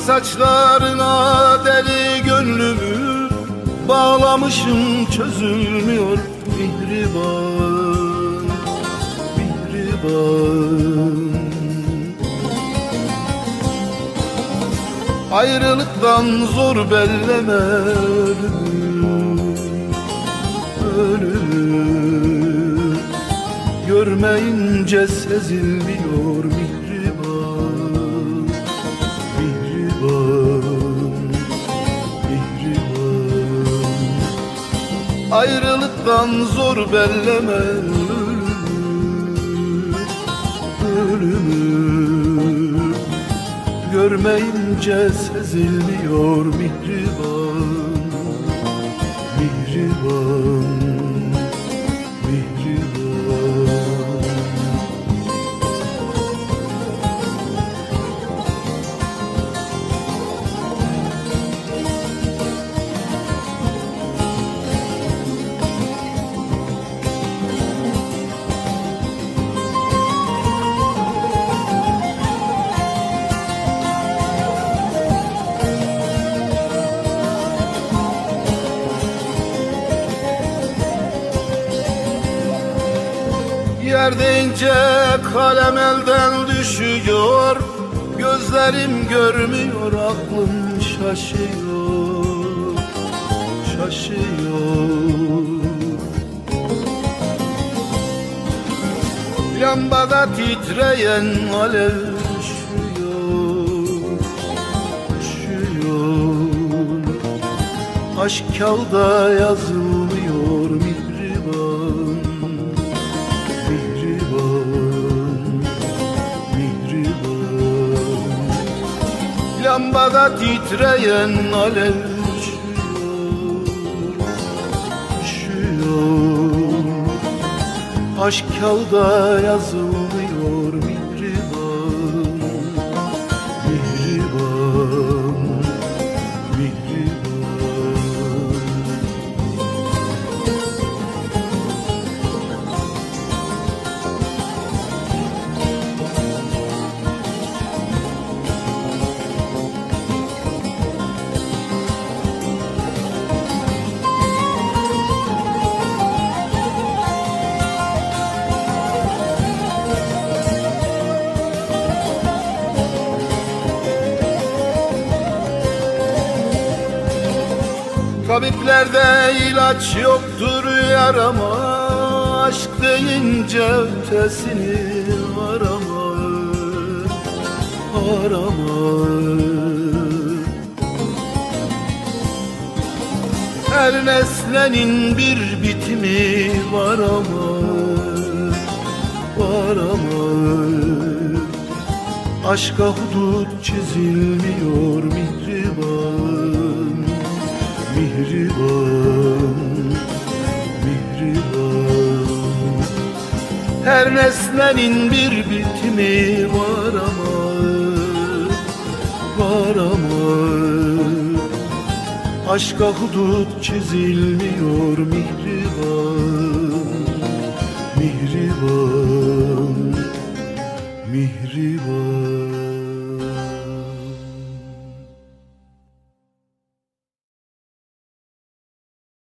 saçlarına deli gönlümü bağlamışım, çözülmüyor mihriban, mihriban. Ayrılıktan zor belleme ölümü, ölümü. Görmeyince sezilmiyor mihriban, mihriban, mihriban. Ayrılıktan zor belleme ölümü, ölümü. Görmeyince sezilmiyor mihriban, mihriban, mihriban. Yer deyince kalem elden düşüyor, gözlerim görmüyor, aklım şaşıyor, şaşıyor. Lambada titreyen alev üşüyor, üşüyor. Aşk kağıda yazılmıyor mihriban, lambada titreyen alev üşüyor, üşüyor. Aşk kağıda yazılmıyor mihriban, mihriban, mihriban. Tabiplerde ilaç yoktur yarama, aşk deyince ötesini arama, arama. Her nesnenin bir bitimi var ama, var ama. Aşka hudut çizilmiyor mihriban, mihriban, mihriban. Her nesnenin bir bitimi var ama, var ama. Aşka hudut çizilmiyor mihriban, mihriban, mihriban.